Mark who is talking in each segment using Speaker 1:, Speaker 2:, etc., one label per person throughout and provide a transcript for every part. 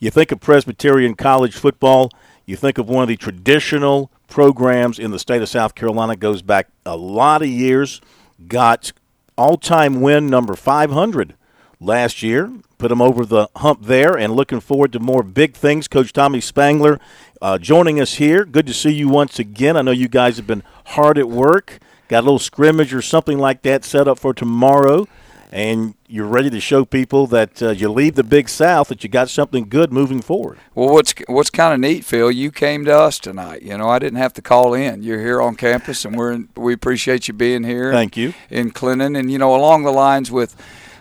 Speaker 1: You think of Presbyterian college football, you think of one of the traditional programs in the state of South Carolina, goes back a lot of years, got all-time win number 500 last year, put them over the hump there, and looking forward to more big things. Coach Tommy Spangler joining us here. Good to see you once again. I know you guys have been hard at work, got a little scrimmage or something like that set up for tomorrow, and you're ready to show people that you leave the Big South, that you got something good moving forward.
Speaker 2: Well, what's kind of neat, Phil, you came to us tonight. You know, I didn't have to call in. You're here on campus, and we appreciate you being here.
Speaker 1: Thank you.
Speaker 2: In Clinton. And, you know, along the lines with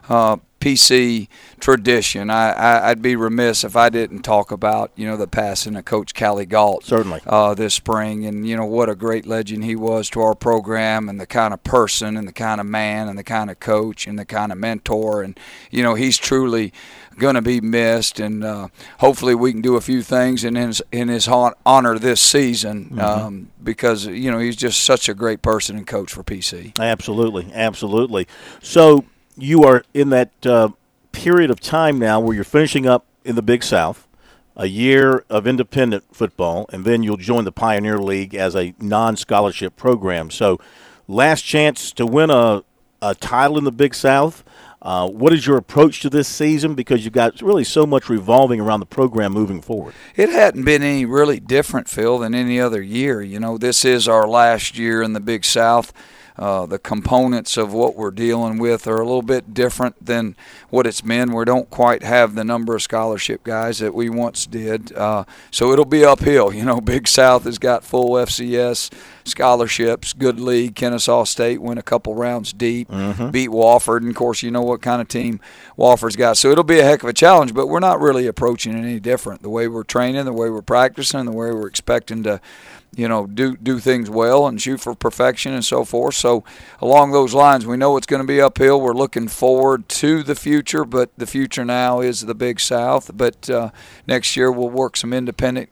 Speaker 2: PC tradition, I'd be remiss if I didn't talk about, you know, the passing of Coach Callie Galt.
Speaker 1: Certainly.
Speaker 2: This spring, and, you know, what a great legend he was to our program, and the kind of person and the kind of man and the kind of coach and the kind of mentor. And, you know, he's truly going to be missed, and hopefully we can do a few things in his honor this season, because, you know, he's just such a great person and coach for PC.
Speaker 1: Absolutely. So you are in that period of time now where you're finishing up in the Big South, a year of independent football, and then you'll join the Pioneer League as a non-scholarship program. So last chance to win a title in the Big South. What is your approach to this season? Because you've got really so much revolving around the program moving forward.
Speaker 2: It hadn't been any really different, Phil, than any other year. You know, this is our last year in the Big South. The components of what we're dealing with are a little bit different than what it's been. We don't quite have the number of scholarship guys that we once did. So it'll be uphill. You know, Big South has got full FCS scholarships, good league. Kennesaw State went a couple rounds deep, beat Wofford, and, of course, you know what kind of team Wofford's got. So it'll be a heck of a challenge, but we're not really approaching it any different. The way we're training, the way we're practicing, the way we're expecting to, you know, do things well and shoot for perfection and so forth. So along those lines, we know it's going to be uphill. We're looking forward to the future, but the future now is the Big South. But next year we'll work some independent,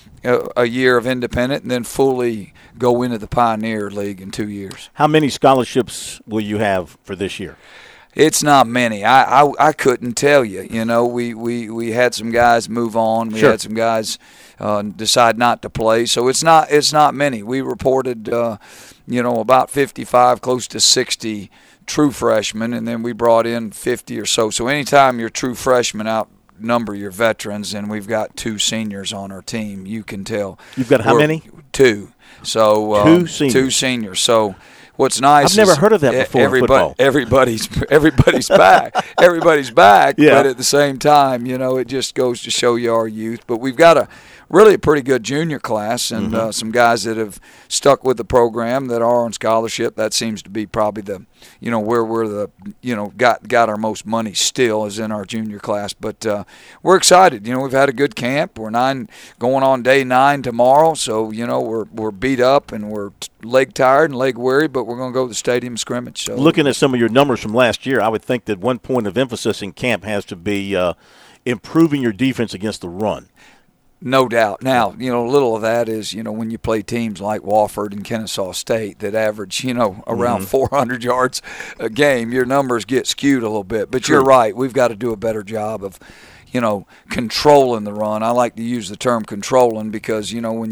Speaker 2: a year of independent, and then fully go into the Pioneer League in 2 years.
Speaker 1: How many scholarships will you have for this year?
Speaker 2: It's not many. I couldn't tell you. You know, we had some guys move on. We had some guys decide not to play. So it's not many. We reported, you know, about 55, close to 60 true freshmen, and then we brought in 50 or so. So anytime you're true freshmen outnumber your veterans, and we've got 2 seniors on our team, you can tell.
Speaker 1: You've got how many?
Speaker 2: 2. So
Speaker 1: 2 seniors.
Speaker 2: 2 seniors. So what's nice
Speaker 1: I've never heard of that before in football.
Speaker 2: Everybody's back. Everybody's back,
Speaker 1: yeah.
Speaker 2: But at the same time, you know, it just goes to show you our youth. But we've got a pretty good junior class, and some guys that have stuck with the program that are on scholarship. That seems to be probably the, you know, where we're the, you know, got our most money still is in our junior class. But we're excited. You know, we've had a good camp. We're going on day 9 tomorrow. So, you know, we're beat up and we're leg tired and leg weary, but we're going to go to the stadium scrimmage. So
Speaker 1: looking at some of your numbers from last year, I would think that one point of emphasis in camp has to be improving your defense against the run.
Speaker 2: No doubt. Now, you know, a little of that is, you know, when you play teams like Wofford and Kennesaw State that average, you know, around 400 yards a game, your numbers get skewed a little bit. But You're right. We've got to do a better job of, you know, controlling the run. I like to use the term controlling because, you know, when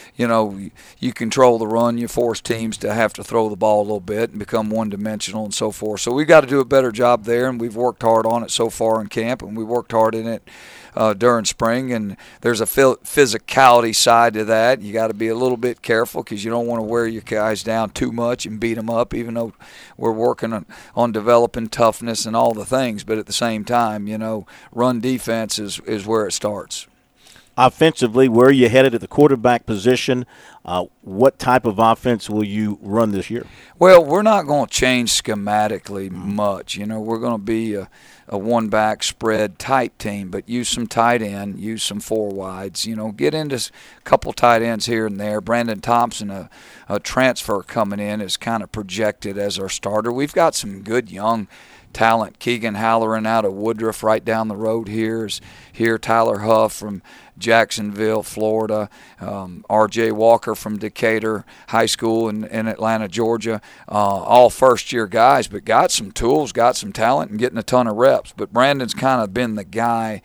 Speaker 2: you control the run, you force teams to have to throw the ball a little bit and become one-dimensional and so forth. So we've got to do a better job there, and we've worked hard on it so far in camp, and we worked hard in it during spring. And there's a physicality side to that. You got to be a little bit careful because you don't want to wear your guys down too much and beat them up, even though we're working on developing toughness and all the things. But at the same time, you know, run defense is where it starts.
Speaker 1: Offensively, where are you headed at the quarterback position? What type of offense will you run this year?
Speaker 2: Well, we're not going to change schematically much. You know, we're going to be a one-back spread type team, but use some tight end, use some 4 wides. You know, get into a couple tight ends here and there. Brandon Thompson, a transfer coming in, is kind of projected as our starter. We've got some good young talent. Keegan Halloran out of Woodruff right down the road here. Tyler Huff from Jacksonville, Florida. R.J. Walker from Decatur High School in Atlanta, Georgia. All first-year guys, but got some tools, got some talent, and getting a ton of reps. But Brandon's kind of been the guy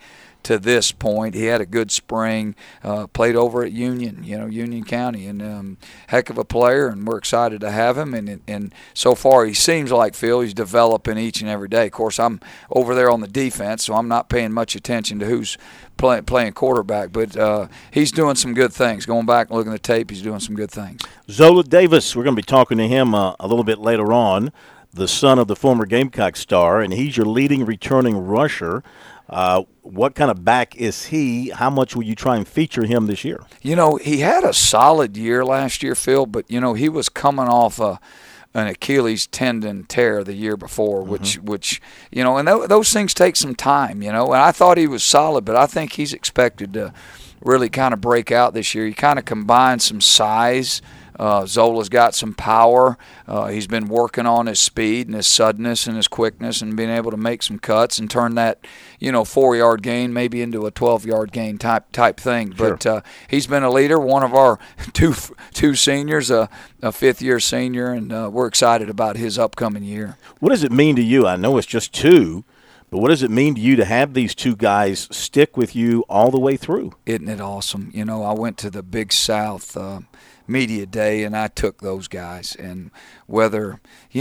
Speaker 2: to this point. He had a good spring, played over at Union, Union County, and heck of a player, and we're excited to have him. And so far, he seems like, Phil, he's developing each and every day. Of course, I'm over there on the defense, so I'm not paying much attention to who's playing quarterback, but he's doing some good things. Going back and looking at the tape, he's doing some good things.
Speaker 1: Zola Davis, we're going to be talking to him a little bit later on, the son of the former Gamecock star, and he's your leading returning rusher. What kind of back is he? How much will you try and feature him this year?
Speaker 2: He had a solid year last year, Phil, but, he was coming off an Achilles tendon tear the year before, which and those things take some time, and I thought he was solid, but I think he's expected to really kind of break out this year. He kind of combined some size. Zola's got some power. He's been working on his speed and his suddenness and his quickness and being able to make some cuts and turn that, 4-yard gain maybe into a 12-yard gain type thing.
Speaker 1: Sure.
Speaker 2: But he's been a leader, one of our two seniors, a fifth-year senior, and we're excited about his upcoming year.
Speaker 1: What does it mean to you? I know it's just two, but what does it mean to you to have these two guys stick with you all the way through?
Speaker 2: Isn't it awesome? I went to the Big South Media Day, and I took those guys, and whether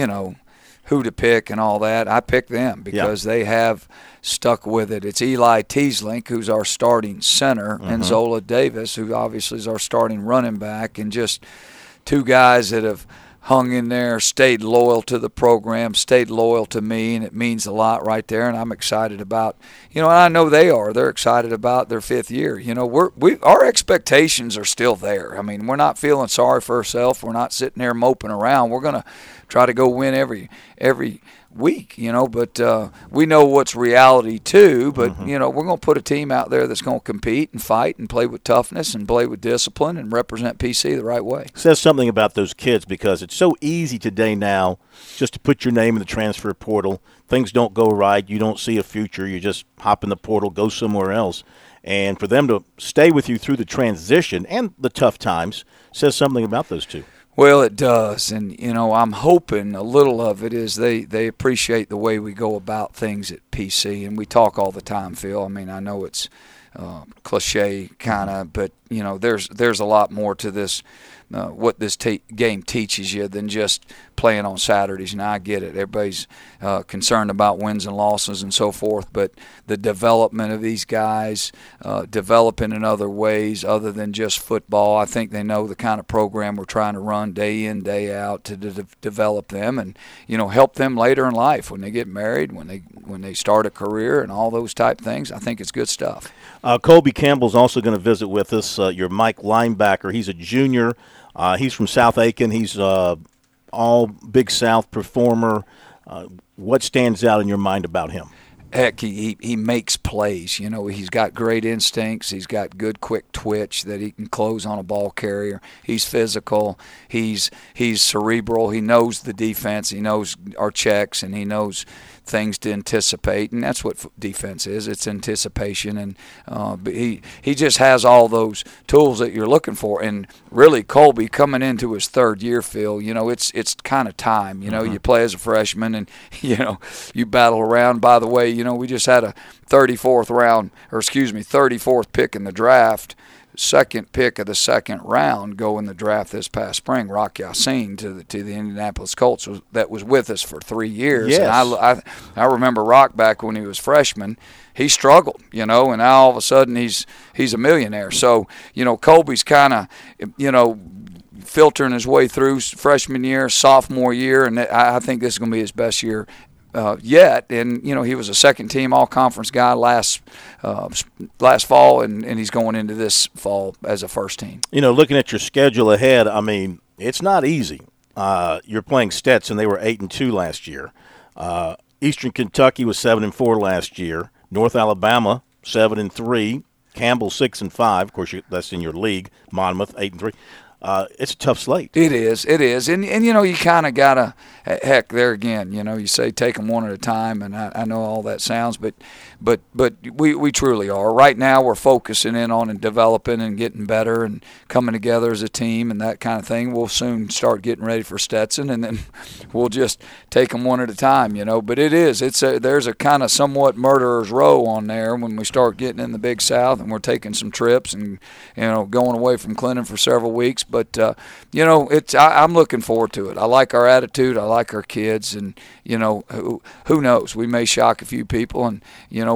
Speaker 2: who to pick and all that, I picked them because they have stuck with it. It's Eli Teaslink, who's our starting center, and Zola Davis, who obviously is our starting running back, and just two guys that have hung in there, stayed loyal to the program, stayed loyal to me, and it means a lot right there. And I'm excited about, and I know they are. They're excited about their fifth year. Our expectations are still there. I mean, we're not feeling sorry for ourselves. We're not sitting there moping around. We're going to try to go win every week, but we know what's reality too. But we're going to put a team out there that's going to compete and fight and play with toughness and play with discipline and represent PC the right way.
Speaker 1: Says something about those kids, because it's so easy today now just to put your name in the transfer portal. Things don't go right, you don't see a future, you just hop in the portal, go somewhere else. And for them to stay with you through the transition and the tough times says something about those two.
Speaker 2: Well, it does, and I'm hoping a little of it is they appreciate the way we go about things at PC, and we talk all the time, Phil. I mean, I know it's cliche kind of, but there's a lot more to this. What this game teaches you than just playing on Saturdays. And I get it. Everybody's concerned about wins and losses and so forth, but the development of these guys, developing in other ways other than just football, I think they know the kind of program we're trying to run day in, day out to develop them and, help them later in life when they get married, when they start a career and all those type things. I think it's good stuff.
Speaker 1: Colby Campbell's also going to visit with us, your Mike linebacker. He's a junior. He's from South Aiken. He's all Big South performer. What stands out in your mind about him?
Speaker 2: Heck, he makes plays. He's got great instincts. He's got good, quick twitch that he can close on a ball carrier. He's physical. He's cerebral. He knows the defense. He knows our checks, and he knows things to anticipate, and that's what defense is. It's anticipation, and but he just has all those tools that you're looking for. And really, Colby coming into his third year, Phil, it's kind of time. You play as a freshman, and you battle around. By the way, we just had a 34th pick in the draft. Second pick of the second round go in the draft this past spring, Rock Ya-Sin to the Indianapolis Colts that was with us for 3 years.
Speaker 1: Yes.
Speaker 2: And I remember Rock back when he was freshman. He struggled, and now all of a sudden he's a millionaire. So, Colby's kind of, filtering his way through freshman year, sophomore year, and I think this is going to be his best year yet. And he was a second-team all-conference guy last fall, and he's going into this fall as a first team.
Speaker 1: Looking at your schedule ahead, I mean, it's not easy. You're playing Stetson; they were 8-2 last year. Eastern Kentucky was 7-4 last year. North Alabama 7-3. Campbell 6-5. Of course, that's in your league. Monmouth 8-3. it's a tough slate.
Speaker 2: It is, and you kind of gotta, heck, there again, you say take them one at a time, and I know all that sounds, but we truly are. Right now, we're focusing in on and developing and getting better and coming together as a team and that kind of thing. We'll soon start getting ready for Stetson, and then we'll just take them one at a time, But there's a kind of somewhat murderer's row on there when we start getting in the Big South, and we're taking some trips and going away from Clinton for several weeks. But I'm looking forward to it. I like our attitude. I like our kids, and who knows? We may shock a few people, and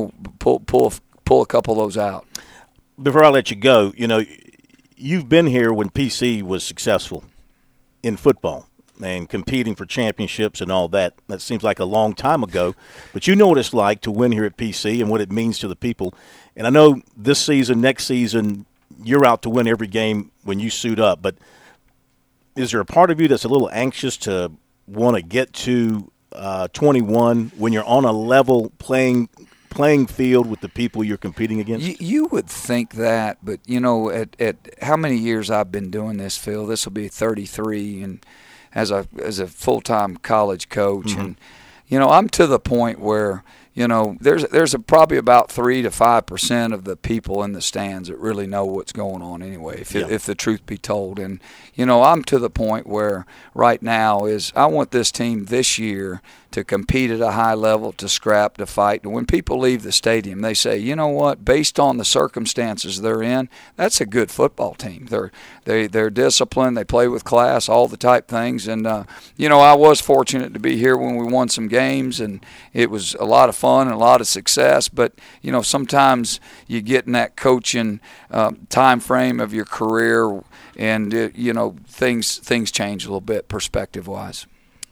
Speaker 2: pull a couple of those out.
Speaker 1: Before I let you go, you've been here when PC was successful in football and competing for championships and all that. That seems like a long time ago, but you know what it's like to win here at PC and what it means to the people. And I know this season, next season, you're out to win every game when you suit up, but is there a part of you that's a little anxious to want to get to 21 when you're on a level playing field with the people you're competing against?
Speaker 2: You would think that, but at how many years I've been doing this, Phil? This will be 33, and as a full-time college coach,
Speaker 1: Mm-hmm.
Speaker 2: and I'm to the point where there's probably about 3 to 5% of the people in the stands that really know what's going on anyway, if the truth be told. And I'm to the point where right now is I want this team this year to compete at a high level, to scrap, to fight. And when people leave the stadium, they say, you know what, based on the circumstances they're in, that's a good football team. They're disciplined, they play with class, all the type things. And, I was fortunate to be here when we won some games, and it was a lot of fun and a lot of success. But, sometimes you get in that coaching time frame of your career, and, things change a little bit perspective-wise.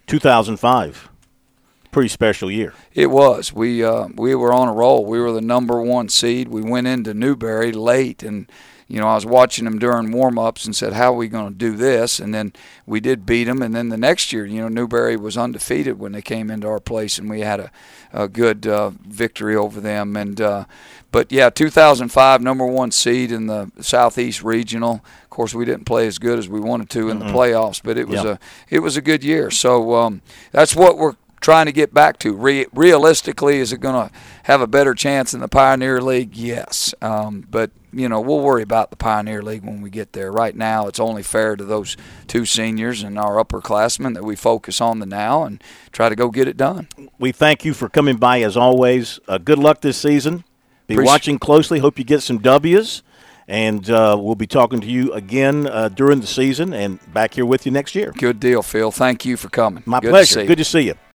Speaker 1: 2005. Pretty special year.
Speaker 2: It was. We were on a roll. We were the number 1 seed. We went into Newberry late, and I was watching them during warm-ups and said, how are we going to do this? And then we did beat them. And then the next year, Newberry was undefeated when they came into our place, and we had a good victory over them. And but 2005, number 1 seed in the Southeast Regional. Of course, we didn't play as good as we wanted to in the playoffs, but it was a good year. So that's what we're trying to get back to. Realistically, is it going to have a better chance in the Pioneer League? Yes. But, we'll worry about the Pioneer League when we get there. Right now, it's only fair to those 2 seniors and our upperclassmen that we focus on the now and try to go get it done.
Speaker 1: We thank you for coming by as always. Good luck this season. Be watching closely. Hope you get some W's. And we'll be talking to you again during the season and back here with you next year.
Speaker 2: Good deal, Phil. Thank you for coming.
Speaker 1: My pleasure. Good to see you.